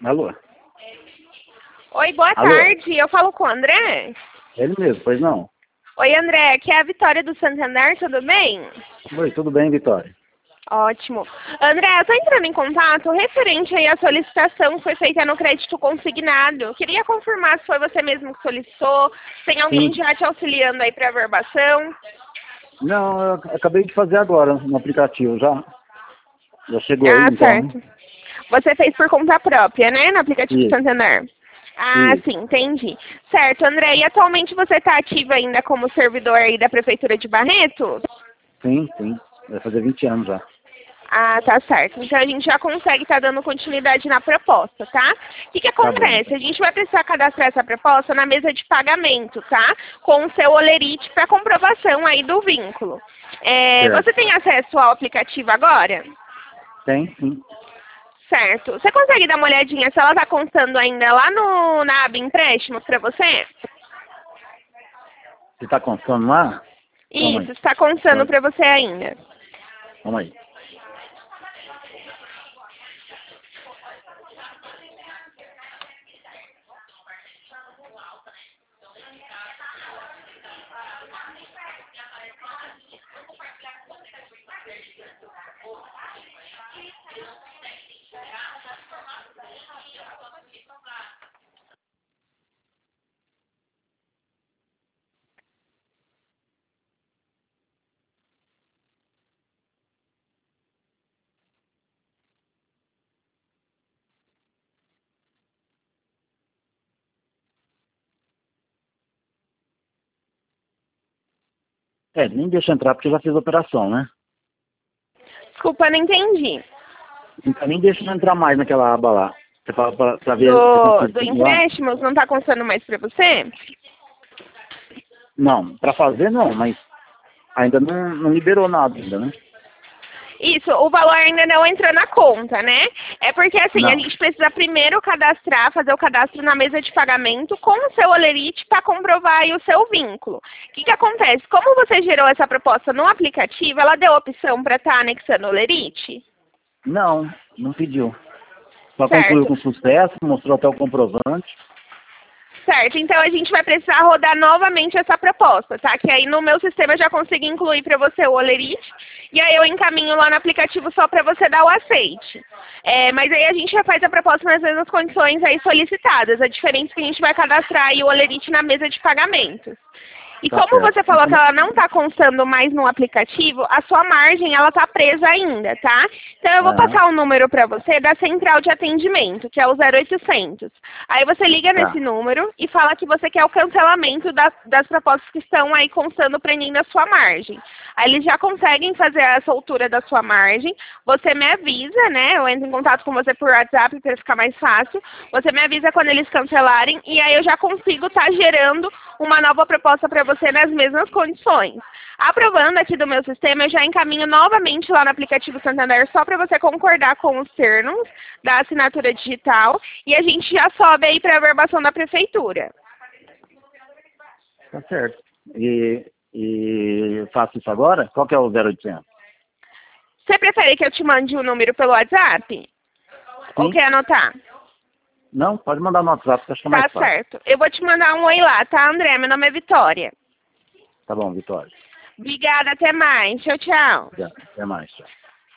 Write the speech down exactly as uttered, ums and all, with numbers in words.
Alô? Oi, boa Alô? tarde. Eu falo com o André? Ele mesmo, pois não? Oi, André. Aqui é a Vitória do Santander, tudo bem? Oi, tudo bem, Vitória? Ótimo. André, eu estou entrando em contato referente aí à solicitação que foi feita no crédito consignado. Eu queria confirmar se foi você mesmo que solicitou, se tem alguém Sim. já te auxiliando aí para a verbação. Não, eu acabei de fazer agora no aplicativo, já. Já chegou aí, Ah, então. certo. Você fez por conta própria, né, no aplicativo Isso, Santander? Ah, isso. sim, entendi. Certo, André. E atualmente você está ativa ainda como servidor aí da Prefeitura de Barretos? Sim, sim. Vai fazer vinte anos já. Ah, tá certo. Então a gente já consegue estar dando continuidade na proposta, tá? O que que Tá bom, acontece? então. A gente vai precisar cadastrar essa proposta na mesa de pagamento, tá? Com o seu olerite para comprovação aí do vínculo. É, Certo. você tem acesso ao aplicativo agora? Tem, sim. Certo. Você consegue dar uma olhadinha se ela está constando ainda lá no, na aba empréstimos para você? Você tá constando lá? Calma Isso, aí. está constando Pode. para você ainda. Calma aí. É, nem deixa entrar porque já fez a operação, né? Desculpa, não entendi. Então nem deixa eu entrar mais naquela aba lá. Você fala pra, pra ver se Do, consigo do continuar? empréstimos não está constando mais para você? Não, pra fazer não, mas ainda não, não liberou nada ainda, né? Isso, o valor ainda não entrou na conta, né? É porque assim, a Não. gente precisa primeiro cadastrar, fazer o cadastro na mesa de pagamento com o seu olerite para comprovar aí o seu vínculo. O que que acontece? Como você gerou essa proposta no aplicativo, ela deu opção para estar anexando o olerite? Não, não pediu. Só concluiu Certo. com sucesso, mostrou até o comprovante. Certo, então a gente vai precisar rodar novamente essa proposta, tá? Que aí no meu sistema eu já consigo incluir para você o olerite, e aí eu encaminho lá no aplicativo só para você dar o aceite. É, mas aí a gente já faz a proposta nas mesmas condições aí solicitadas, a diferença é que a gente vai cadastrar aí o olerite na mesa de pagamentos. E Tá como certo. você falou que Então, ela não está constando mais no aplicativo, a sua margem ela está presa ainda, tá? Então eu vou aham, passar o número para você da central de atendimento, que é o zero oitocentos. Aí você liga nesse tá. número e fala que você quer o cancelamento das, das propostas que estão aí constando prendendo a sua margem. Aí eles já conseguem fazer a soltura da sua margem. Você me avisa, né? Eu entro em contato com você por WhatsApp para ficar mais fácil. Você me avisa quando eles cancelarem e aí eu já consigo estar gerando uma nova proposta para você nas mesmas condições. Aprovando aqui do meu sistema, eu já encaminho novamente lá no aplicativo Santander só para você concordar com os termos da assinatura digital e a gente já sobe aí para a verbação da prefeitura. Tá certo. E, e eu faço isso agora? Qual que é o zero oitocentos? Você prefere que eu te mande o número pelo WhatsApp? Ou Sim? quer anotar? Não, pode mandar no WhatsApp que acho que é mais Tá fácil. certo. Eu vou te mandar um oi lá, tá, André? Meu nome é Vitória. Tá bom, Vitória. Obrigada, até mais. Tchau, tchau. Já, até mais. Tchau.